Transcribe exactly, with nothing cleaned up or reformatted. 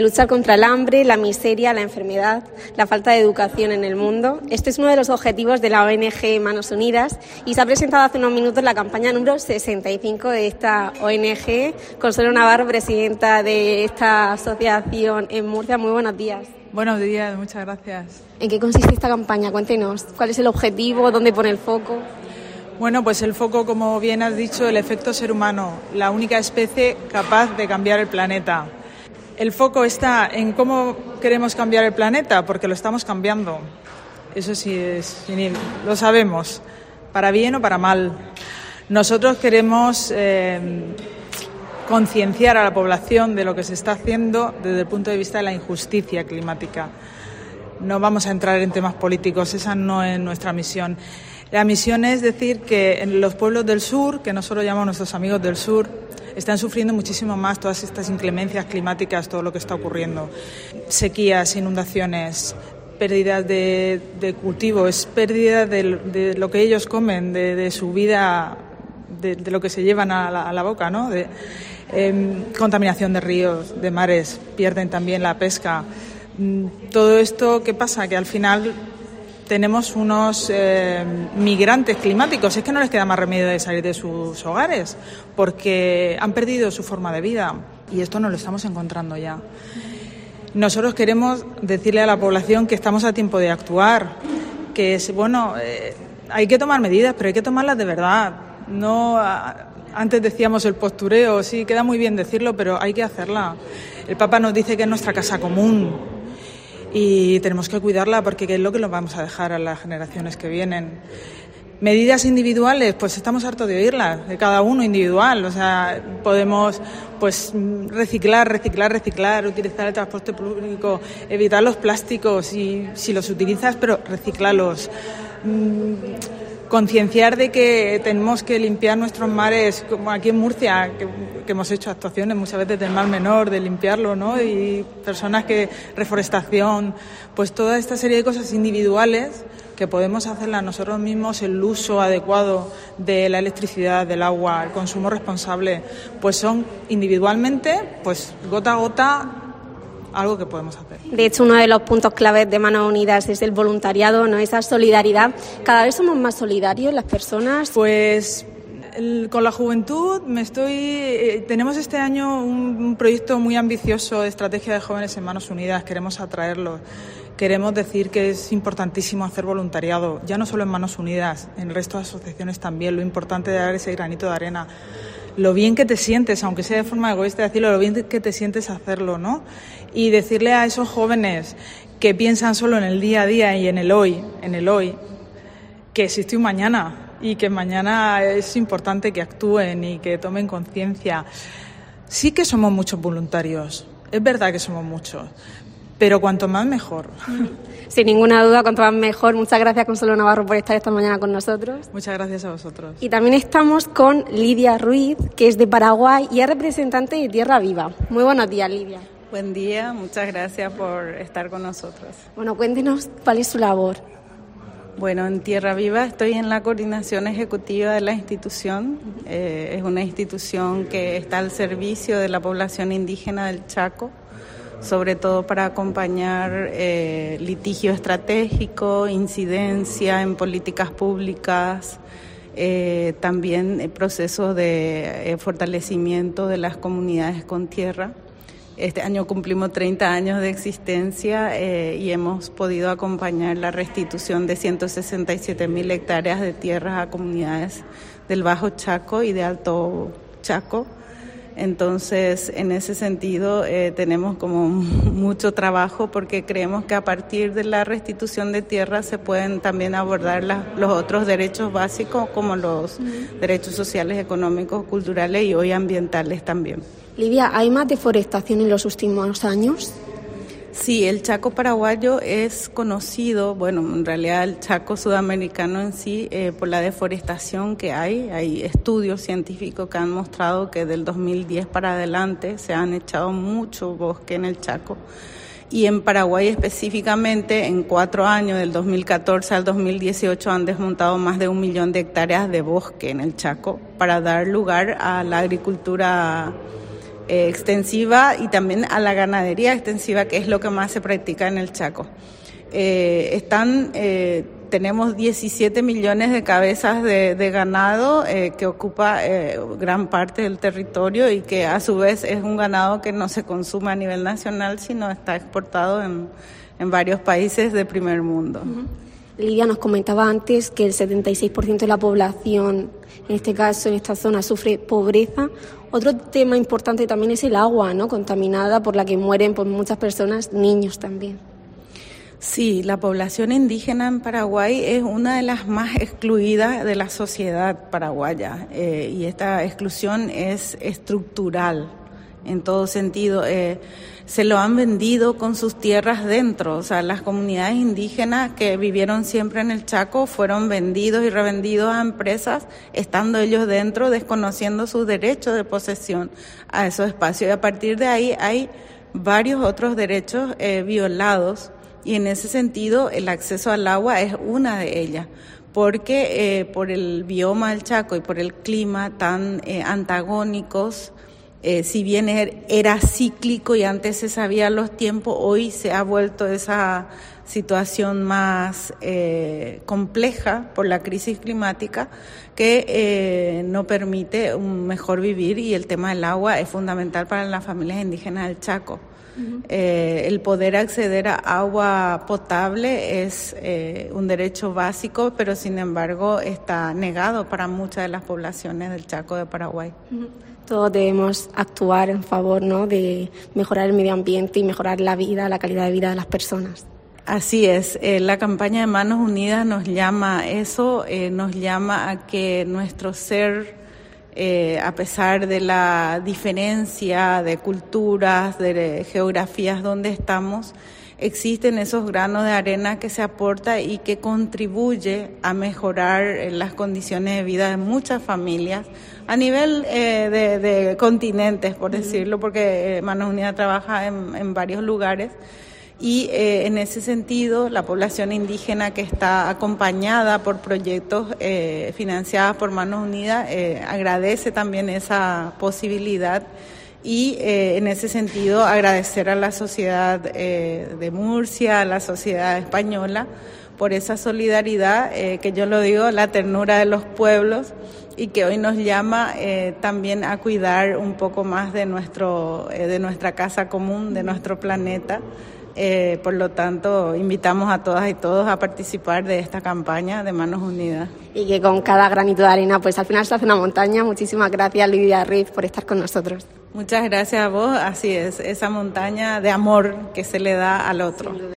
Luchar contra el hambre, la miseria, la enfermedad, la falta de educación en el mundo. Este es uno de los objetivos de la O N G Manos Unidas y se ha presentado hace unos minutos la campaña número sesenta y cinco de esta O N G. Consuelo Navarro, presidenta de esta asociación en Murcia. Muy buenos días. Buenos días, muchas gracias. ¿En qué consiste esta campaña? Cuéntenos. ¿Cuál es el objetivo? ¿Dónde pone el foco? Bueno, pues el foco, como bien has dicho, el efecto ser humano, la única especie capaz de cambiar el planeta. El foco está en cómo queremos cambiar el planeta, porque lo estamos cambiando. Eso sí, es, lo sabemos, para bien o para mal. Nosotros queremos eh, concienciar a la población de lo que se está haciendo desde el punto de vista de la injusticia climática. No vamos a entrar en temas políticos, esa no es nuestra misión. La misión es decir que en los pueblos del sur, que nosotros llamamos nuestros amigos del sur, están sufriendo muchísimo más todas estas inclemencias climáticas, todo lo que está ocurriendo. Sequías, inundaciones, pérdidas de, de cultivos, pérdida de, de lo que ellos comen, de, de su vida, de, de lo que se llevan a la, a la boca, ¿no? De, eh, contaminación de ríos, de mares, pierden también la pesca. Todo esto, ¿qué pasa? Que al final tenemos unos eh, migrantes climáticos, es que no les queda más remedio de salir de sus hogares porque han perdido su forma de vida y esto nos lo estamos encontrando ya. Nosotros queremos decirle a la población que estamos a tiempo de actuar, que es bueno, eh, hay que tomar medidas, pero hay que tomarlas de verdad. No, a, antes decíamos el postureo, sí, queda muy bien decirlo, pero hay que hacerla. El Papa nos dice que es nuestra casa común. Y tenemos que cuidarla porque es lo que nos vamos a dejar a las generaciones que vienen. Medidas individuales, pues estamos hartos de oírlas, de cada uno individual. O sea, podemos pues reciclar, reciclar, reciclar, utilizar el transporte público, evitar los plásticos y si los utilizas, pero reciclalos. Concienciar de que tenemos que limpiar nuestros mares, como aquí en Murcia, que, que hemos hecho actuaciones muchas veces del Mar Menor, de limpiarlo, ¿no? Y personas que, reforestación, pues toda esta serie de cosas individuales que podemos hacerlas nosotros mismos, el uso adecuado de la electricidad, del agua, el consumo responsable, pues son individualmente, pues gota a gota, algo que podemos hacer. De hecho, uno de los puntos claves de Manos Unidas es el voluntariado, ¿no? Esa solidaridad. ¿Cada vez somos más solidarios las personas? Pues el, con la juventud me estoy. Eh, tenemos este año un, un proyecto muy ambicioso de estrategia de jóvenes en Manos Unidas. Queremos atraerlos. Queremos decir que es importantísimo hacer voluntariado, ya no solo en Manos Unidas, en el resto de asociaciones también. Lo importante de dar ese granito de arena. Lo bien que te sientes, aunque sea de forma egoísta decirlo, lo bien que te sientes hacerlo, ¿no? Y decirle a esos jóvenes que piensan solo en el día a día y en el hoy, en el hoy, que existe un mañana y que mañana es importante que actúen y que tomen conciencia. Sí que somos muchos voluntarios, es verdad que somos muchos, pero cuanto más mejor. Sin ninguna duda, cuanto más mejor. Muchas gracias, Consuelo Navarro, por estar esta mañana con nosotros. Muchas gracias a vosotros. Y también estamos con Lidia Ruiz, que es de Paraguay y es representante de Tierra Viva. Muy buenos días, Lidia. Buen día, muchas gracias por estar con nosotros. Bueno, cuéntenos cuál es su labor. Bueno, en Tierra Viva estoy en la coordinación ejecutiva de la institución. Eh, es una institución que está al servicio de la población indígena del Chaco, sobre todo para acompañar eh, litigio estratégico, incidencia en políticas públicas, eh, también eh, procesos de eh, fortalecimiento de las comunidades con tierra. Este año cumplimos treinta años de existencia eh, y hemos podido acompañar la restitución de ciento sesenta y siete mil hectáreas de tierras a comunidades del Bajo Chaco y de Alto Chaco. Entonces, en ese sentido, eh, tenemos como mucho trabajo porque creemos que a partir de la restitución de tierra se pueden también abordar la, los otros derechos básicos como los uh-huh. derechos sociales, económicos, culturales y hoy ambientales también. Lidia, ¿hay más deforestación en los últimos años? Sí, el Chaco paraguayo es conocido, bueno, en realidad el Chaco sudamericano en sí, eh, por la deforestación que hay. Hay estudios científicos que han mostrado que del dos mil diez para adelante se han echado mucho bosque en el Chaco. Y en Paraguay específicamente, en cuatro años, del dos mil catorce al dos mil dieciocho, han desmontado más de un millón de hectáreas de bosque en el Chaco para dar lugar a la agricultura eh, extensiva y también a la ganadería extensiva, que es lo que más se practica en el Chaco. Eh, están, eh, tenemos diecisiete millones de cabezas de, de ganado eh, que ocupa eh, gran parte del territorio y que a su vez es un ganado que no se consume a nivel nacional, sino está exportado en, en varios países de primer mundo. Uh-huh. Lidia nos comentaba antes que el setenta y seis por ciento de la población, en este caso, en esta zona, sufre pobreza. Otro tema importante también es el agua, ¿no?, contaminada, por la que mueren pues, muchas personas, niños también. Sí, la población indígena en Paraguay es una de las más excluidas de la sociedad paraguaya eh, y esta exclusión es estructural en todo sentido. Eh, se lo han vendido con sus tierras dentro, o sea, las comunidades indígenas que vivieron siempre en el Chaco fueron vendidos y revendidos a empresas, estando ellos dentro, desconociendo sus derechos de posesión a esos espacios. Y a partir de ahí hay varios otros derechos eh, violados. Y en ese sentido el acceso al agua es una de ellas, porque eh, por el bioma del Chaco y por el clima tan eh, antagónicos, eh, si bien era cíclico y antes se sabía los tiempos, hoy se ha vuelto esa situación más eh, compleja por la crisis climática que eh, no permite un mejor vivir, y el tema del agua es fundamental para las familias indígenas del Chaco. Uh-huh. Eh, el poder acceder a agua potable es eh, un derecho básico, pero sin embargo está negado para muchas de las poblaciones del Chaco de Paraguay. Uh-huh. Todos debemos actuar en favor, ¿no?, de mejorar el medio ambiente y mejorar la vida, la calidad de vida de las personas. Así es, eh, la campaña de Manos Unidas nos llama a eso, eh, nos llama a que nuestro ser, Eh, a pesar de la diferencia de culturas, de geografías donde estamos, existen esos granos de arena que se aporta y que contribuye a mejorar las condiciones de vida de muchas familias a nivel eh, de, de continentes, por decirlo, porque eh, Manos Unidas trabaja en, en varios lugares. Y eh, en ese sentido, la población indígena que está acompañada por proyectos eh, financiados por Manos Unidas eh, agradece también esa posibilidad, y eh, en ese sentido agradecer a la sociedad eh, de Murcia, a la sociedad española, por esa solidaridad, eh, que yo lo digo, la ternura de los pueblos, y que hoy nos llama eh, también a cuidar un poco más de, nuestro, eh, de nuestra casa común, de nuestro planeta. Eh, por lo tanto, invitamos a todas y todos a participar de esta campaña de Manos Unidas. Y que con cada granito de arena, pues al final se hace una montaña. Muchísimas gracias, Lidia Riz, por estar con nosotros. Muchas gracias a vos. Así es, esa montaña de amor que se le da al otro.